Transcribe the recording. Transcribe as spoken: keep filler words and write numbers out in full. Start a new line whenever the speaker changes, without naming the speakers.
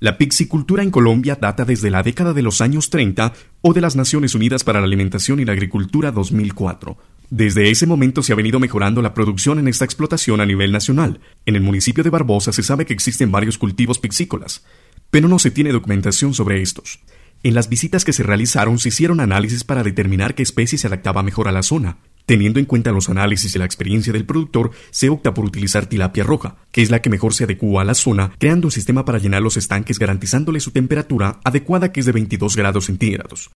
La piscicultura en Colombia data desde la década de los años treinta o de las Naciones Unidas para la Alimentación y la Agricultura dos mil cuatro. Desde ese momento se ha venido mejorando la producción en esta explotación a nivel nacional. En el municipio de Barbosa se sabe que existen varios cultivos piscícolas, pero no se tiene documentación sobre estos. En las visitas que se realizaron se hicieron análisis para determinar qué especie se adaptaba mejor a la zona. Teniendo en cuenta los análisis y la experiencia del productor, se opta por utilizar tilapia roja, que es la que mejor se adecúa a la zona, creando un sistema para llenar los estanques garantizándole su temperatura adecuada, que es de veintidós grados centígrados.